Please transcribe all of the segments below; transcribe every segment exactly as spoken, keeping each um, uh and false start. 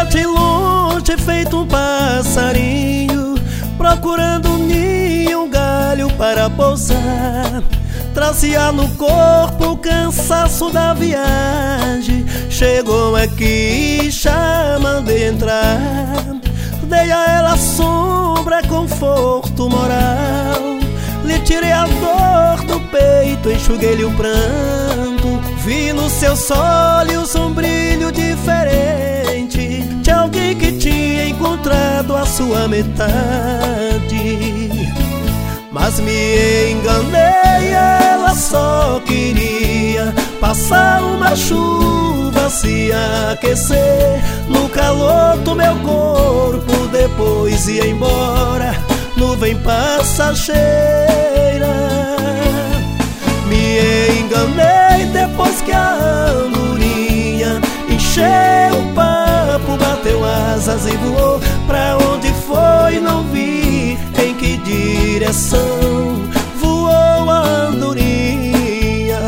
bate longe feito um passarinho, procurando um ninho, um galho para pousar. Trazia no corpo o cansaço da viagem, chegou aqui chamando de entrar. Dei a ela sombra, conforto moral, lhe tirei a dor do peito, enxuguei-lhe o pranto. Vi nos seus olhos um brilho diferente, de alguém que tinha encontrado a sua metade. Mas me enganei, ela só queria passar uma chuva, se aquecer no calor do meu corpo, depois ia embora, nuvem passageira. Me enganei depois que a andorinha encheu o papo, bateu asas e voou. Pra onde foi não vi, em que direção voou a andorinha.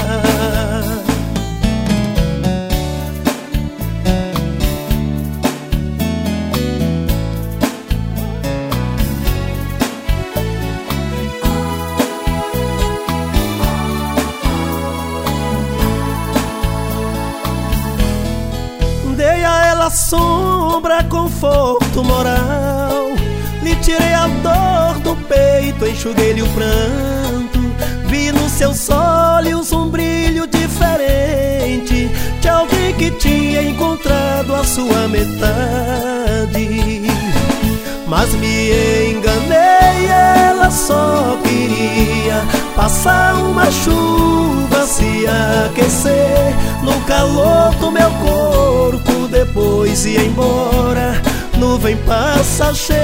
Dei a ela sombra, conforto moral, lhe tirei a dor do peito, enxuguei-lhe o pranto. Vi nos seus olhos um brilho diferente, de alguém que tinha encontrado a sua metade. Mas me enganei, ela só queria passar uma chuva, se aquecer no calor do meu corpo, depois ia embora, nuvem passageira.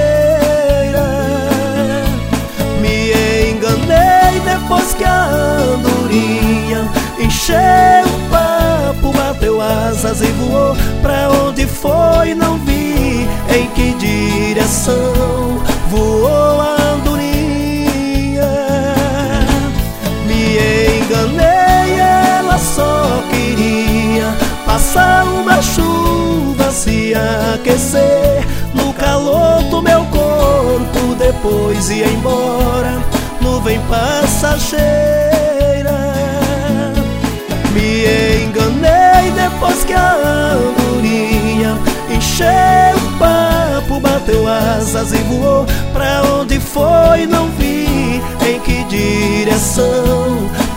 Me enganei depois que a andorinha encheu o papo, bateu asas e voou. Pra onde foi não vi, em que direção voou a andorinha. Me enganei, ela só queria passar uma chuva, se aquecer no calor do meu corpo, depois ia embora, nuvem passageira. Me enganei depois que a andorinha encheu o papo, bateu asas e voou. Pra onde foi não vi, em que direção